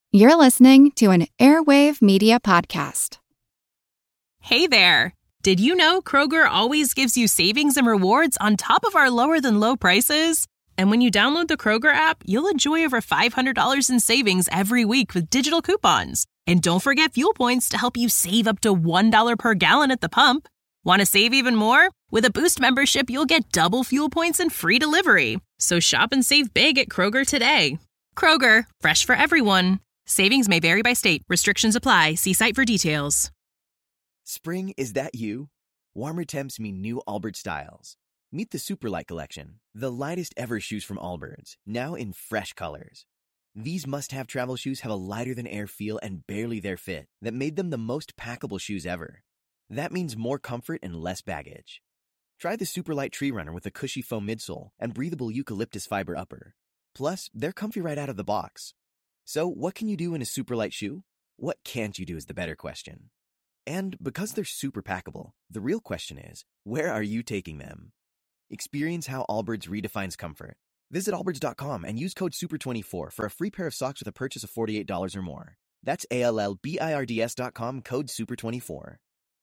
You're listening to an Airwave Media Podcast. Hey there! Did you know Kroger always gives you savings and rewards on top of our lower-than-low prices? And when you download the Kroger app, you'll enjoy over $500 in savings every week with digital coupons. And don't forget fuel points to help you save up to $1 per gallon at the pump. Want to save even more? With a Boost membership, you'll get double fuel points and free delivery. So shop and save big at Kroger today. Kroger, fresh for everyone. Savings may vary by state. Restrictions apply. See site for details. Spring, is that you? Warmer temps mean new Allbirds styles. Meet the Superlight Collection, the lightest ever shoes from Allbirds, now in fresh colors. These must-have travel shoes have a lighter-than-air feel and barely their fit that made them the most packable shoes ever. That means more comfort and less baggage. Try the Superlight Tree Runner with a cushy foam midsole and breathable eucalyptus fiber upper. Plus, they're comfy right out of the box. So what can you do in a super light shoe? What can't you do is the better question. And because they're super packable, the real question is, where are you taking them? Experience how Allbirds redefines comfort. Visit allbirds.com and use code SUPER24 for a free pair of socks with a purchase of $48 or more. That's ALLBIRDS.com, code SUPER24.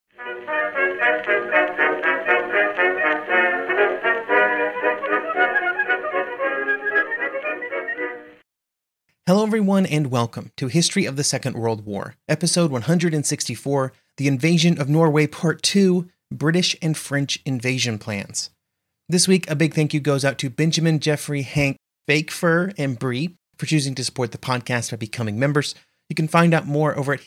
Hello everyone and welcome to History of the Second World War, episode 164, The Invasion of Norway Part 2, British and French Invasion Plans. This week, a big thank you goes out to Benjamin, Jeffrey, Hank, Fake Fur, and Bree for choosing to support the podcast by becoming members. You can find out more over at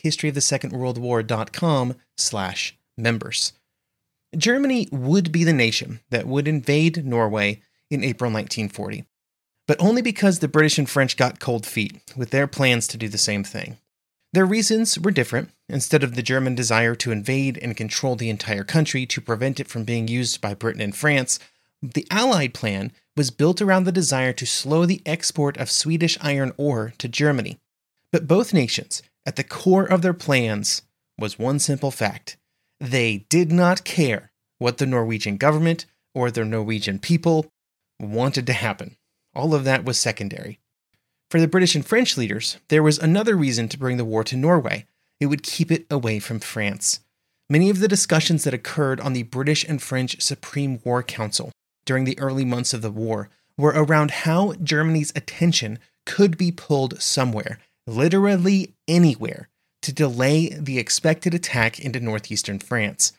historyofthesecondworldwar.com/members. Germany would be the nation that would invade Norway in April 1940. But only because the British and French got cold feet with their plans to do the same thing. Their reasons were different. Instead of the German desire to invade and control the entire country to prevent it from being used by Britain and France, the Allied plan was built around the desire to slow the export of Swedish iron ore to Germany. But both nations, at the core of their plans, was one simple fact. They did not care what the Norwegian government or the Norwegian people wanted to happen. All of that was secondary. For the British and French leaders, there was another reason to bring the war to Norway. It would keep it away from France. Many of the discussions that occurred on the British and French Supreme War Council during the early months of the war were around how Germany's attention could be pulled somewhere, literally anywhere, to delay the expected attack into northeastern France.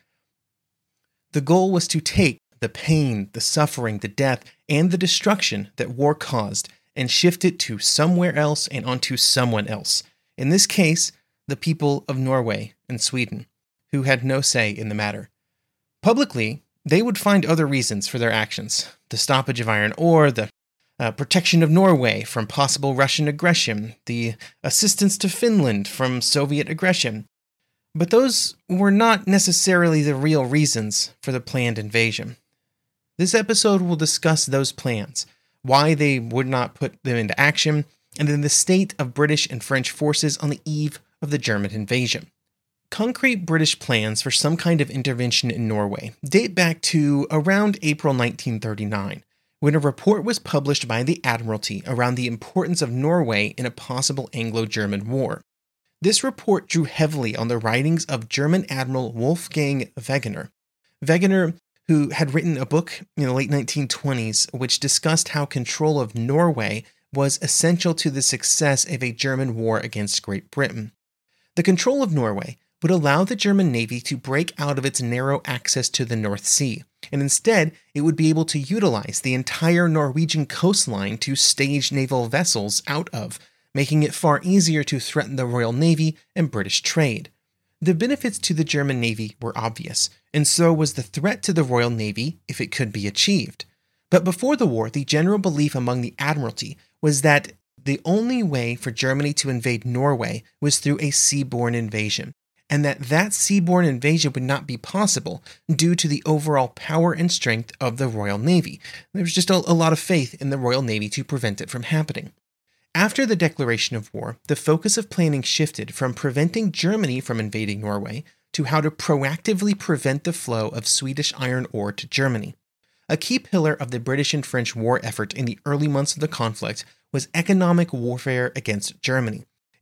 The goal was to take the pain, the suffering, the death, and the destruction that war caused and shift it to somewhere else and onto someone else. In this case, the people of Norway and Sweden, who had no say in the matter. Publicly, they would find other reasons for their actions. The stoppage of iron ore, the protection of Norway from possible Russian aggression, the assistance to Finland from Soviet aggression. But those were not necessarily the real reasons for the planned invasion. This episode will discuss those plans, why they would not put them into action, and then the state of British and French forces on the eve of the German invasion. Concrete British plans for some kind of intervention in Norway date back to around April 1939, when a report was published by the Admiralty around the importance of Norway in a possible Anglo-German war. This report drew heavily on the writings of German Admiral Wolfgang Wegener. Wegener, who had written a book in the late 1920s which discussed how control of Norway was essential to the success of a German war against Great Britain. The control of Norway would allow the German Navy to break out of its narrow access to the North Sea, and instead it would be able to utilize the entire Norwegian coastline to stage naval vessels out of, making it far easier to threaten the Royal Navy and British trade. The benefits to the German Navy were obvious, and so was the threat to the Royal Navy if it could be achieved. But before the war, the general belief among the Admiralty was that the only way for Germany to invade Norway was through a seaborne invasion, and that seaborne invasion would not be possible due to the overall power and strength of the Royal Navy. There was just a lot of faith in the Royal Navy to prevent it from happening. After the declaration of war, the focus of planning shifted from preventing Germany from invading Norway to how to proactively prevent the flow of Swedish iron ore to Germany. A key pillar of the British and French war effort in the early months of the conflict was economic warfare against Germany,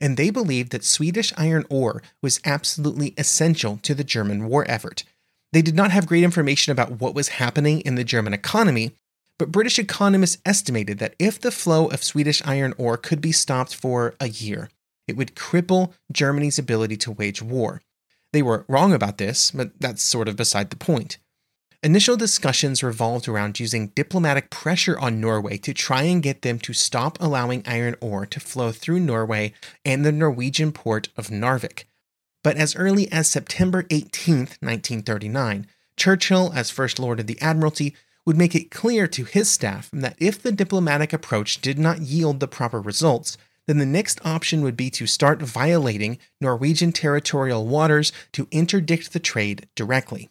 and they believed that Swedish iron ore was absolutely essential to the German war effort. They did not have great information about what was happening in the German economy, but British economists estimated that if the flow of Swedish iron ore could be stopped for a year, it would cripple Germany's ability to wage war. They were wrong about this, but that's sort of beside the point. Initial discussions revolved around using diplomatic pressure on Norway to try and get them to stop allowing iron ore to flow through Norway and the Norwegian port of Narvik. But as early as September 18, 1939, Churchill, as First Lord of the Admiralty, would make it clear to his staff that if the diplomatic approach did not yield the proper results, then the next option would be to start violating Norwegian territorial waters to interdict the trade directly.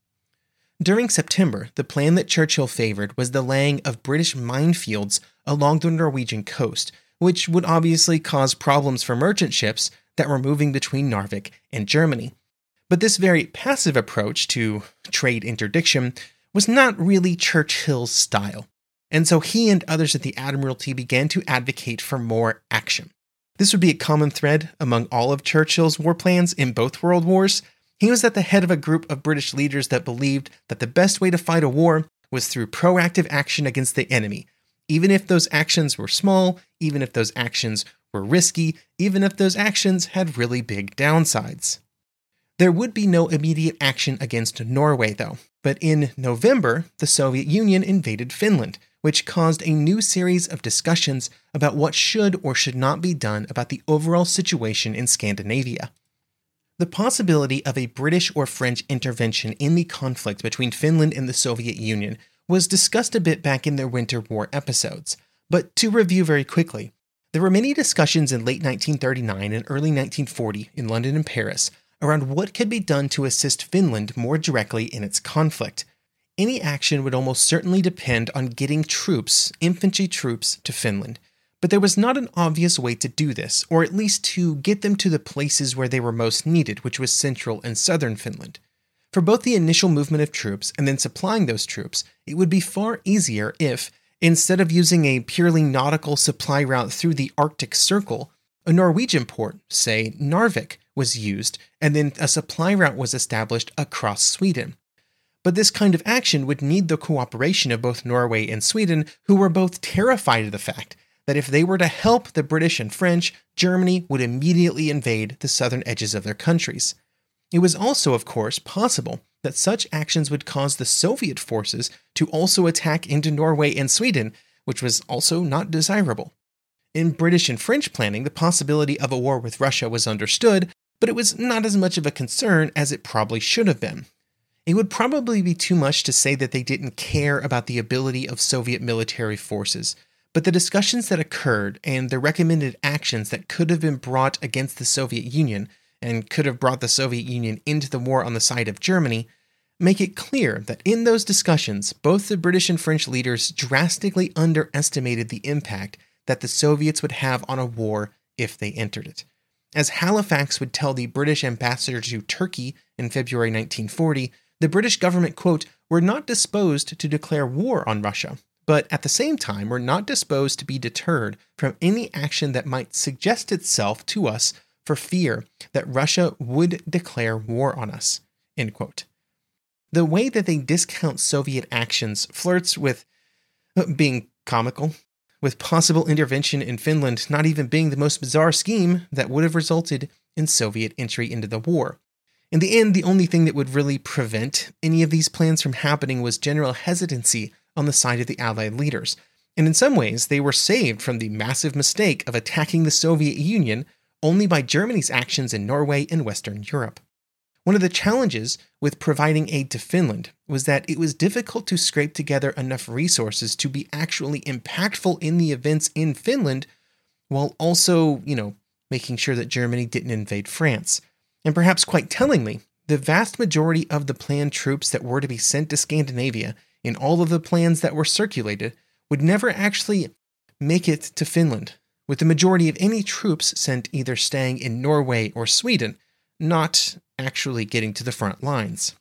During September, the plan that Churchill favored was the laying of British minefields along the Norwegian coast, which would obviously cause problems for merchant ships that were moving between Narvik and Germany. But this very passive approach to trade interdiction was not really Churchill's style, and so he and others at the Admiralty began to advocate for more action. This would be a common thread among all of Churchill's war plans in both world wars. He was at the head of a group of British leaders that believed that the best way to fight a war was through proactive action against the enemy, even if those actions were small, even if those actions were risky, even if those actions had really big downsides. There would be no immediate action against Norway, though, but in November, the Soviet Union invaded Finland, which caused a new series of discussions about what should or should not be done about the overall situation in Scandinavia. The possibility of a British or French intervention in the conflict between Finland and the Soviet Union was discussed a bit back in their Winter War episodes, but to review very quickly, there were many discussions in late 1939 and early 1940 in London and Paris around what could be done to assist Finland more directly in its conflict. Any action would almost certainly depend on getting troops, infantry troops, to Finland. But there was not an obvious way to do this, or at least to get them to the places where they were most needed, which was central and southern Finland. For both the initial movement of troops and then supplying those troops, it would be far easier if, instead of using a purely nautical supply route through the Arctic Circle, a Norwegian port, say Narvik, was used, and then a supply route was established across Sweden. But this kind of action would need the cooperation of both Norway and Sweden, who were both terrified of the fact that if they were to help the British and French, Germany would immediately invade the southern edges of their countries. It was also, of course, possible that such actions would cause the Soviet forces to also attack into Norway and Sweden, which was also not desirable. In British and French planning, the possibility of a war with Russia was understood, but it was not as much of a concern as it probably should have been. It would probably be too much to say that they didn't care about the ability of Soviet military forces, but the discussions that occurred and the recommended actions that could have been brought against the Soviet Union and could have brought the Soviet Union into the war on the side of Germany make it clear that in those discussions, both the British and French leaders drastically underestimated the impact that the Soviets would have on a war if they entered it. As Halifax would tell the British ambassador to Turkey in February 1940, the British government, quote, were not disposed to declare war on Russia, but at the same time were not disposed to be deterred from any action that might suggest itself to us for fear that Russia would declare war on us, end quote. The way that they discount Soviet actions flirts with being comical, with possible intervention in Finland not even being the most bizarre scheme that would have resulted in Soviet entry into the war. In the end, the only thing that would really prevent any of these plans from happening was general hesitancy on the side of the Allied leaders, and in some ways they were saved from the massive mistake of attacking the Soviet Union only by Germany's actions in Norway and Western Europe. One of the challenges with providing aid to Finland was that it was difficult to scrape together enough resources to be actually impactful in the events in Finland, while also, making sure that Germany didn't invade France. And perhaps quite tellingly, the vast majority of the planned troops that were to be sent to Scandinavia in all of the plans that were circulated would never actually make it to Finland, with the majority of any troops sent either staying in Norway or Sweden, not actually getting to the front lines.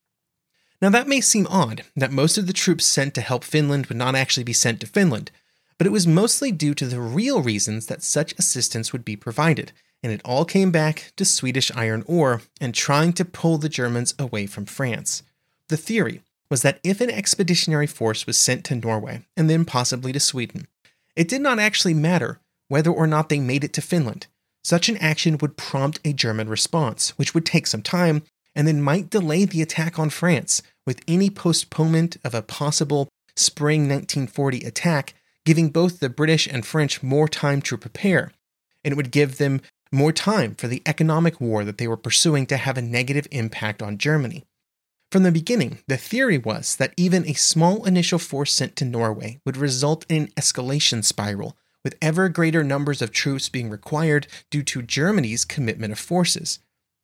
Now that may seem odd, that most of the troops sent to help Finland would not actually be sent to Finland, but it was mostly due to the real reasons that such assistance would be provided, and it all came back to Swedish iron ore and trying to pull the Germans away from France. The theory was that if an expeditionary force was sent to Norway, and then possibly to Sweden, it did not actually matter whether or not they made it to Finland. Such an action would prompt a German response, which would take some time, and then might delay the attack on France, with any postponement of a possible spring 1940 attack giving both the British and French more time to prepare, and it would give them more time for the economic war that they were pursuing to have a negative impact on Germany. From the beginning, the theory was that even a small initial force sent to Norway would result in an escalation spiral, with ever greater numbers of troops being required due to Germany's commitment of forces.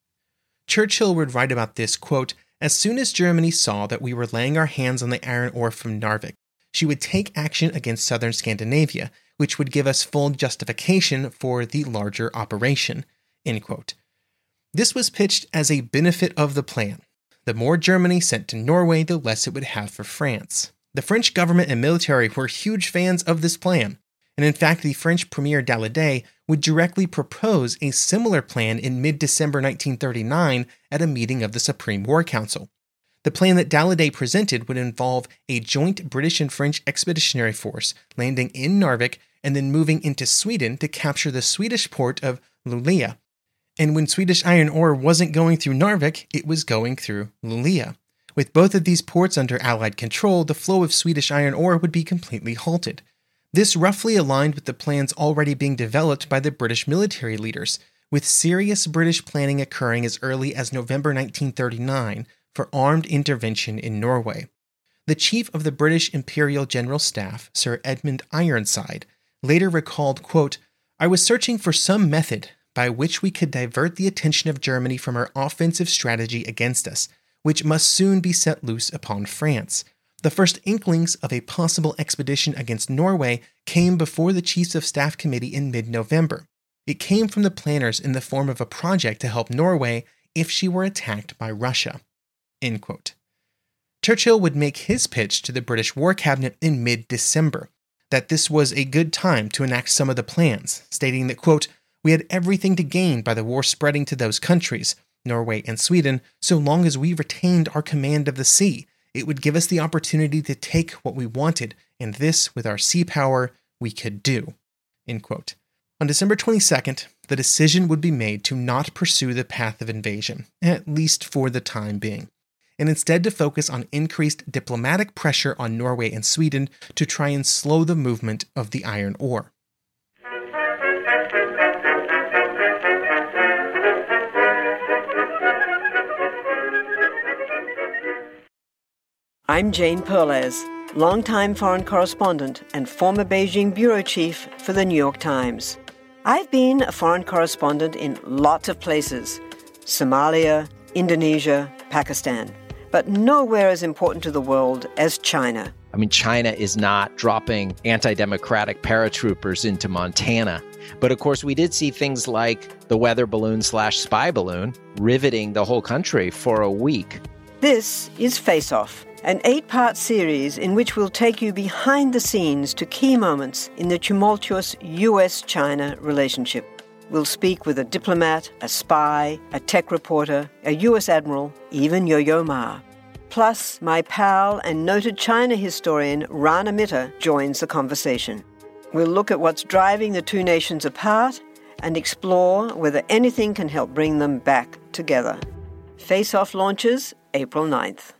Churchill would write about this, quote, "As soon as Germany saw that we were laying our hands on the iron ore from Narvik, she would take action against southern Scandinavia, which would give us full justification for the larger operation." End quote. This was pitched as a benefit of the plan. The more Germany sent to Norway, the less it would have for France. The French government and military were huge fans of this plan, and in fact the French Premier Daladier would directly propose a similar plan in mid-December 1939 at a meeting of the Supreme War Council. The plan that Daladier presented would involve a joint British and French expeditionary force landing in Narvik and then moving into Sweden to capture the Swedish port of Luleå. And when Swedish iron ore wasn't going through Narvik, it was going through Luleå. With both of these ports under Allied control, the flow of Swedish iron ore would be completely halted. This roughly aligned with the plans already being developed by the British military leaders, with serious British planning occurring as early as November 1939 for armed intervention in Norway. The chief of the British Imperial General Staff, Sir Edmund Ironside, later recalled, quote, "I was searching for some method by which we could divert the attention of Germany from her offensive strategy against us, which must soon be set loose upon France. The first inklings of a possible expedition against Norway came before the Chiefs of Staff Committee in mid-November. It came from the planners in the form of a project to help Norway if she were attacked by Russia." End quote. Churchill would make his pitch to the British War Cabinet in mid-December, that this was a good time to enact some of the plans, stating that, quote, "We had everything to gain by the war spreading to those countries, Norway and Sweden, so long as we retained our command of the sea. It would give us the opportunity to take what we wanted, and this, with our sea power, we could do." End quote. On December 22nd, the decision would be made to not pursue the path of invasion, at least for the time being, and instead to focus on increased diplomatic pressure on Norway and Sweden to try and slow the movement of the iron ore. I'm Jane Perlez, longtime foreign correspondent and former Beijing bureau chief for the New York Times. I've been a foreign correspondent in lots of places: Somalia, Indonesia, Pakistan, but nowhere as important to the world as China. I mean, China is not dropping anti-democratic paratroopers into Montana. But of course, we did see things like the weather balloon/spy balloon riveting the whole country for a week. This is Face Off, an 8-part series in which we'll take you behind the scenes to key moments in the tumultuous US-China relationship. We'll speak with a diplomat, a spy, a tech reporter, a US admiral, even Yo-Yo Ma. Plus, my pal and noted China historian Rana Mitter joins the conversation. We'll look at what's driving the two nations apart and explore whether anything can help bring them back together. Face Off launches April 9th.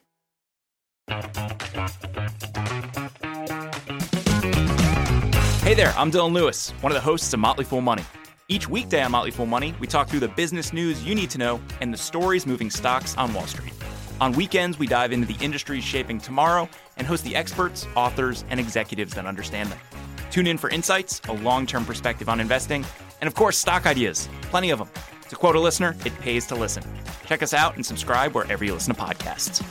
Hey there, I'm Dylan Lewis, one of the hosts of Motley Fool Money. Each weekday on Motley Fool Money, we talk through the business news you need to know and the stories moving stocks on Wall Street. On weekends, we dive into the industries shaping tomorrow and host the experts, authors, and executives that understand them. Tune in for insights, a long-term perspective on investing, and of course, stock ideas. Plenty of them. To quote a listener, it pays to listen. Check us out and subscribe wherever you listen to podcasts.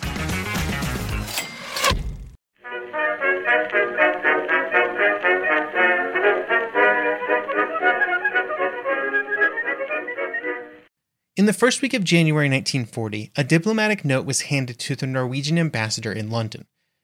In the first week of January 1940, a diplomatic note was handed to the Norwegian ambassador in London.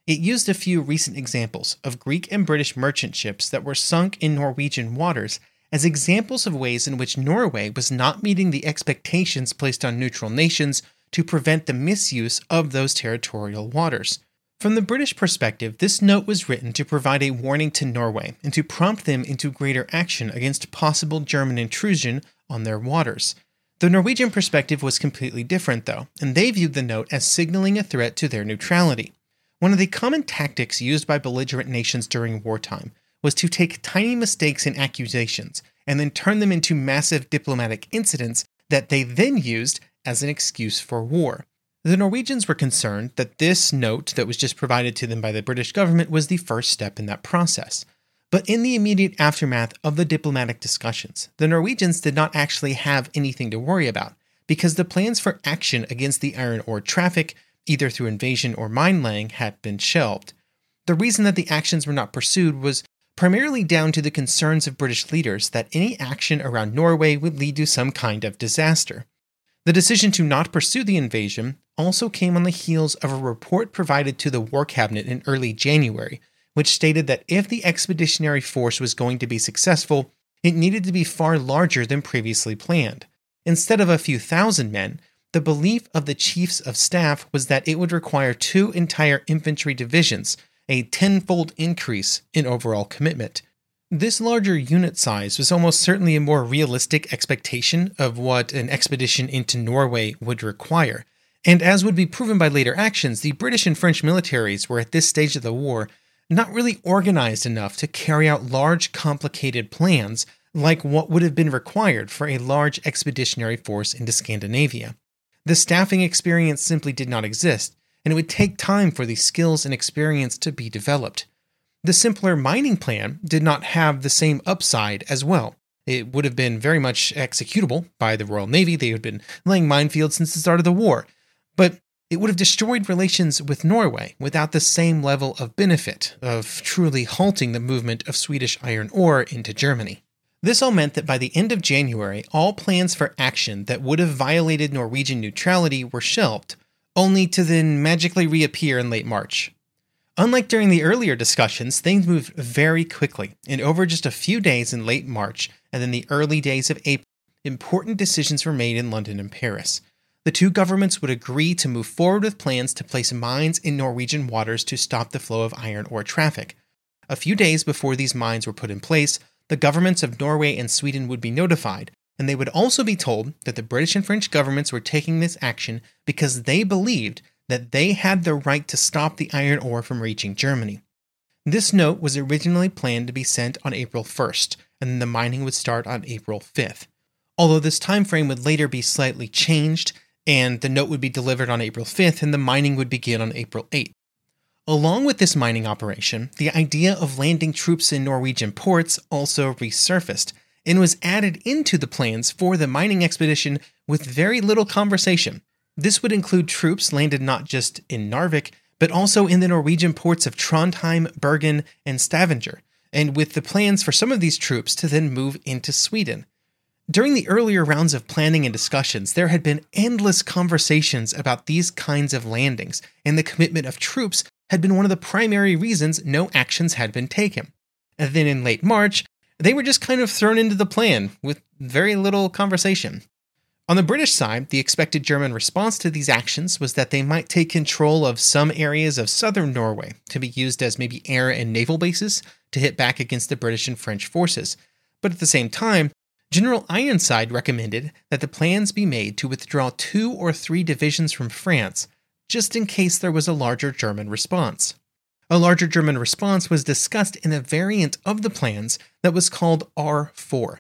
It used a few recent examples of Greek and British merchant ships that were sunk in Norwegian waters as examples of ways in which Norway was not meeting the expectations placed on neutral nations to prevent the misuse of those territorial waters. From the British perspective, this note was written to provide a warning to Norway and to prompt them into greater action against possible German intrusion on their waters. The Norwegian perspective was completely different, though, and they viewed the note as signaling a threat to their neutrality. One of the common tactics used by belligerent nations during wartime was to take tiny mistakes in accusations and then turn them into massive diplomatic incidents that they then used as an excuse for war. The Norwegians were concerned that this note that was just provided to them by the British government was the first step in that process. But in the immediate aftermath of the diplomatic discussions, the Norwegians did not actually have anything to worry about, because the plans for action against the iron ore traffic, either through invasion or mine laying, had been shelved. The reason that the actions were not pursued was primarily down to the concerns of British leaders that any action around Norway would lead to some kind of disaster. The decision to not pursue the invasion also came on the heels of a report provided to the War Cabinet in early January, which stated that if the expeditionary force was going to be successful, it needed to be far larger than previously planned. Instead of a few thousand men, the belief of the chiefs of staff was that it would require 2 entire infantry divisions, a 10-fold increase in overall commitment. This larger unit size was almost certainly a more realistic expectation of what an expedition into Norway would require, and as would be proven by later actions, the British and French militaries were at this stage of the war not really organized enough to carry out large, complicated plans like what would have been required for a large expeditionary force into Scandinavia. The staffing experience simply did not exist, and it would take time for these skills and experience to be developed. The simpler mining plan did not have the same upside as well. It would have been very much executable by the Royal Navy. They had been laying minefields since the start of the war, but it would have destroyed relations with Norway without the same level of benefit of truly halting the movement of Swedish iron ore into Germany. This all meant that by the end of January, all plans for action that would have violated Norwegian neutrality were shelved, only to then magically reappear in late March. Unlike during the earlier discussions, things moved very quickly, and over just a few days in late March and then the early days of April, important decisions were made in London and Paris. The two governments would agree to move forward with plans to place mines in Norwegian waters to stop the flow of iron ore traffic. A few days before these mines were put in place, the governments of Norway and Sweden would be notified, and they would also be told that the British and French governments were taking this action because they believed that they had the right to stop the iron ore from reaching Germany. This note was originally planned to be sent on April 1st, and then the mining would start on April 5th. Although this time frame would later be slightly changed, and the note would be delivered on April 5th and the mining would begin on April 8th. Along with this mining operation, the idea of landing troops in Norwegian ports also resurfaced and was added into the plans for the mining expedition with very little conversation. This would include troops landed not just in Narvik, but also in the Norwegian ports of Trondheim, Bergen, and Stavanger, and with the plans for some of these troops to then move into Sweden. During the earlier rounds of planning and discussions, there had been endless conversations about these kinds of landings, and the commitment of troops had been one of the primary reasons no actions had been taken. And then in late March, they were just kind of thrown into the plan with very little conversation. On the British side, the expected German response to these actions was that they might take control of some areas of southern Norway to be used as maybe air and naval bases to hit back against the British and French forces. But at the same time, General Ironside recommended that the plans be made to withdraw 2 or 3 divisions from France, just in case there was a larger German response. A larger German response was discussed in a variant of the plans that was called R4.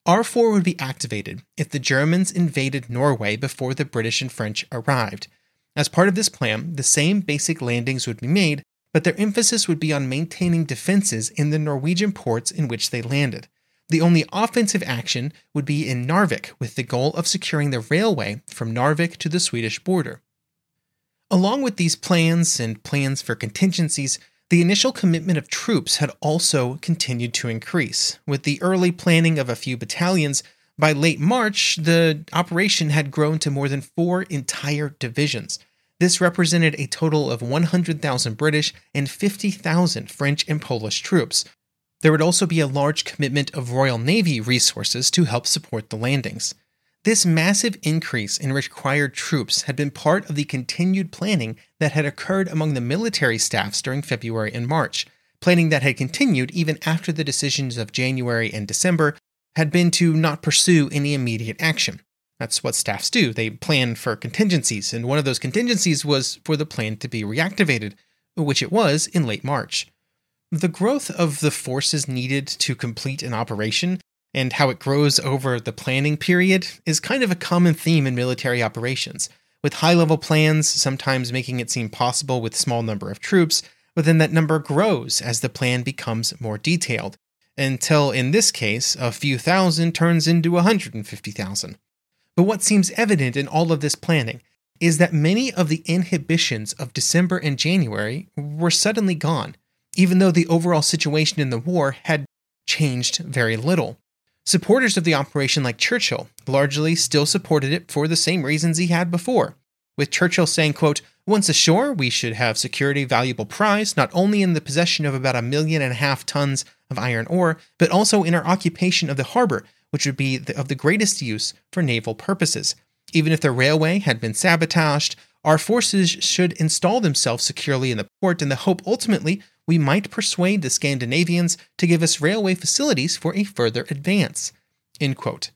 R4 would be activated if the Germans invaded Norway before the British and French arrived. As part of this plan, the same basic landings would be made, but their emphasis would be on maintaining defenses in the Norwegian ports in which they landed. The only offensive action would be in Narvik, with the goal of securing the railway from Narvik to the Swedish border. Along with these plans and plans for contingencies, the initial commitment of troops had also continued to increase. With the early planning of a few battalions, by late March, the operation had grown to more than 4 entire divisions. This represented a total of 100,000 British and 50,000 French and Polish troops. There would also be a large commitment of Royal Navy resources to help support the landings. This massive increase in required troops had been part of the continued planning that had occurred among the military staffs during February and March, planning that had continued even after the decisions of January and December had been to not pursue any immediate action. That's what staffs do. They plan for contingencies, and one of those contingencies was for the plan to be reactivated, which it was in late March. The growth of the forces needed to complete an operation and how it grows over the planning period is kind of a common theme in military operations, with high-level plans sometimes making it seem possible with a small number of troops, but then that number grows as the plan becomes more detailed, until in this case, a few thousand turns into 150,000. But what seems evident in all of this planning is that many of the inhibitions of December and January were suddenly gone, even though the overall situation in the war had changed very little. Supporters of the operation like Churchill largely still supported it for the same reasons he had before, with Churchill saying, quote, "Once ashore, we should have secured a valuable prize, not only in the possession of about 1.5 million tons of iron ore, but also in our occupation of the harbor, which would be of the greatest use for naval purposes. Even if the railway had been sabotaged, our forces should install themselves securely in the port in the hope ultimately we might persuade the Scandinavians to give us railway facilities for a further advance." End quote.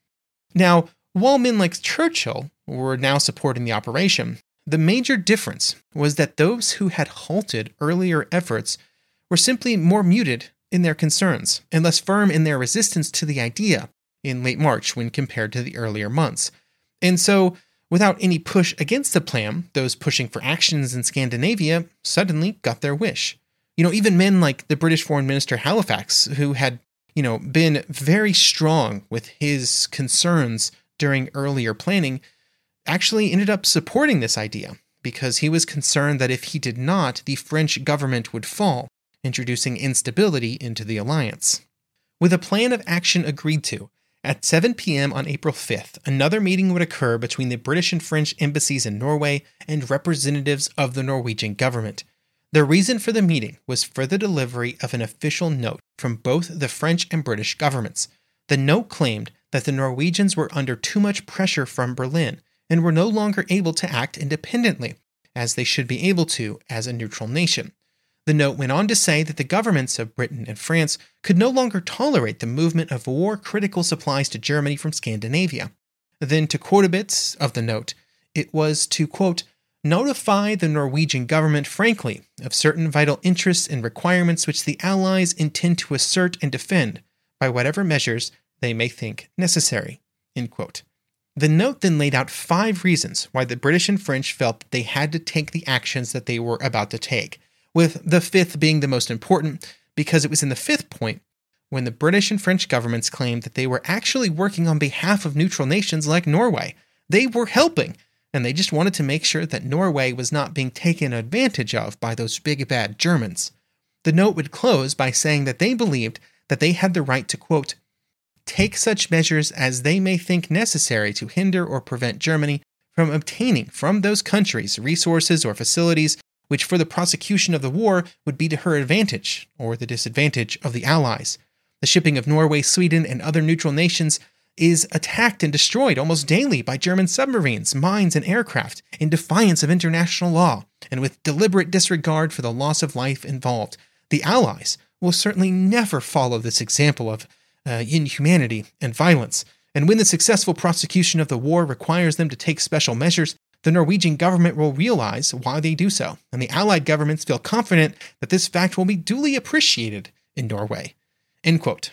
Now, while men like Churchill were now supporting the operation, the major difference was that those who had halted earlier efforts were simply more muted in their concerns and less firm in their resistance to the idea in late March when compared to the earlier months. And so, without any push against the plan, those pushing for actions in Scandinavia suddenly got their wish. Even men like the British Foreign Minister Halifax, who had, been very strong with his concerns during earlier planning, actually ended up supporting this idea because he was concerned that if he did not, the French government would fall, introducing instability into the alliance. With a plan of action agreed to, at 7 p.m. on April 5th, another meeting would occur between the British and French embassies in Norway and representatives of the Norwegian government. The reason for the meeting was for the delivery of an official note from both the French and British governments. The note claimed that the Norwegians were under too much pressure from Berlin and were no longer able to act independently, as they should be able to as a neutral nation. The note went on to say that the governments of Britain and France could no longer tolerate the movement of war-critical supplies to Germany from Scandinavia. Then, to quote a bit of the note, it was to, quote, "notify the Norwegian government frankly of certain vital interests and requirements which the Allies intend to assert and defend by whatever measures they may think necessary." End quote. The note then laid out 5 reasons why the British and French felt they had to take the actions that they were about to take, with the 5th being the most important because it was in the 5th point when the British and French governments claimed that they were actually working on behalf of neutral nations like Norway. They were helping, and they just wanted to make sure that Norway was not being taken advantage of by those big bad Germans. The note would close by saying that they believed that they had the right to, quote, "take such measures as they may think necessary to hinder or prevent Germany from obtaining from those countries resources or facilities which for the prosecution of the war would be to her advantage or the disadvantage of the Allies. The shipping of Norway, Sweden, and other neutral nations is attacked and destroyed almost daily by German submarines, mines, and aircraft in defiance of international law and with deliberate disregard for the loss of life involved. The Allies will certainly never follow this example of inhumanity and violence, and when the successful prosecution of the war requires them to take special measures, the Norwegian government will realize why they do so, and the Allied governments feel confident that this fact will be duly appreciated in Norway." End quote.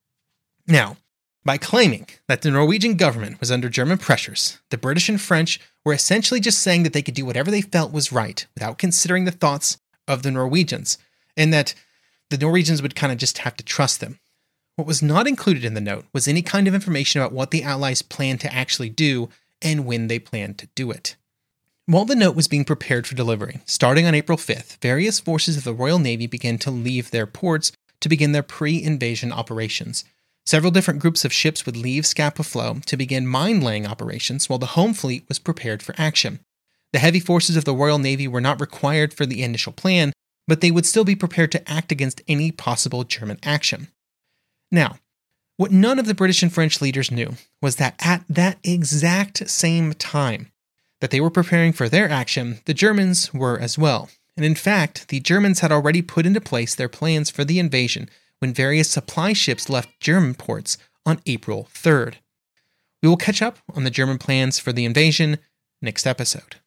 Now, by claiming that the Norwegian government was under German pressures, the British and French were essentially just saying that they could do whatever they felt was right without considering the thoughts of the Norwegians, and that the Norwegians would kind of just have to trust them. What was not included in the note was any kind of information about what the Allies planned to actually do and when they planned to do it. While the note was being prepared for delivery, starting on April 5th, various forces of the Royal Navy began to leave their ports to begin their pre-invasion operations. Several different groups of ships would leave Scapa Flow to begin mine-laying operations while the home fleet was prepared for action. The heavy forces of the Royal Navy were not required for the initial plan, but they would still be prepared to act against any possible German action. Now, what none of the British and French leaders knew was that at that exact same time that they were preparing for their action, the Germans were as well. And in fact, the Germans had already put into place their plans for the invasion when various supply ships left German ports on April 3rd. We will catch up on the German plans for the invasion next episode.